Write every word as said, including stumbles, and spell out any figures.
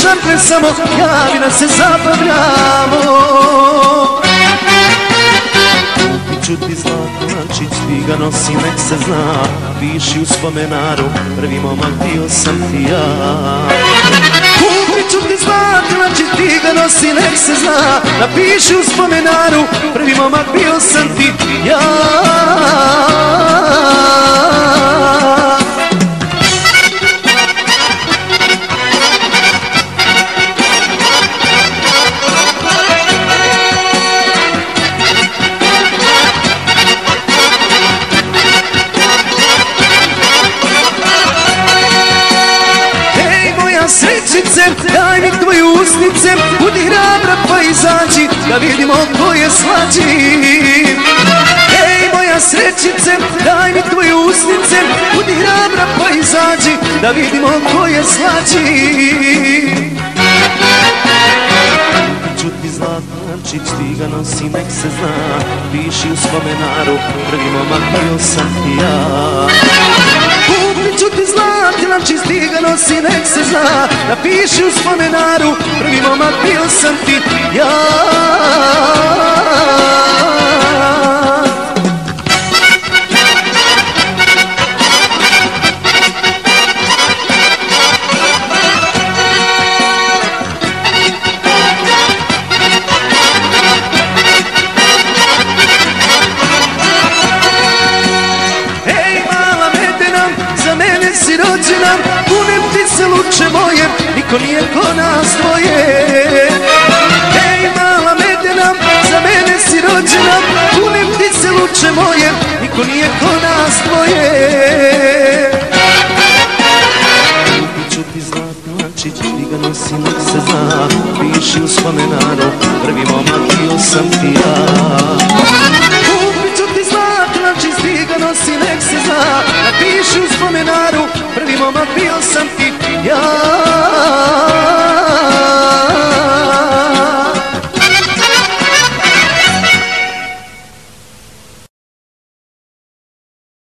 zamkne samo, javi da se zabavljamo. Čuti zlatno lančić, ti ga nosi, nek se zna, piši u spomenaru, prvi momak bio sam ti ja. Kupi čuti zlatno lančić, ti ga nosi, nek se zna, napiši u spomenaru, prvi momak bio sam ti ja. Srećice, daj mi tvoje usnice, budi hrabra pa izađi, da vidimo ko je slađi. Ej moja srećice, daj mi tvoje usnice, budi hrabra pa izađi, da vidimo ko je slađi. Čuti zlatno lančić, ti ga nosi, nek se zna, piši u spomenaru, prvi momak bio sam ti ja. Čuti zlatni lančić, ti ga nosi, nek se zna, napiši u spomenaru, prvi momak bio sam ti ja. Rođena, kunem ti se luče moje, niko nije ko nas dvoje. Ej mala medena, za mene si rođena, kunem ti se luče moje, niko nije ko nas dvoje. Čuti zlatno lančić, ti ga nosi, nek se zna, piši u spomenaru, prvi momak bio sam ti ja. Ti ga nosi, nek se zna, napiši u spomenaru, prvi momak bio sam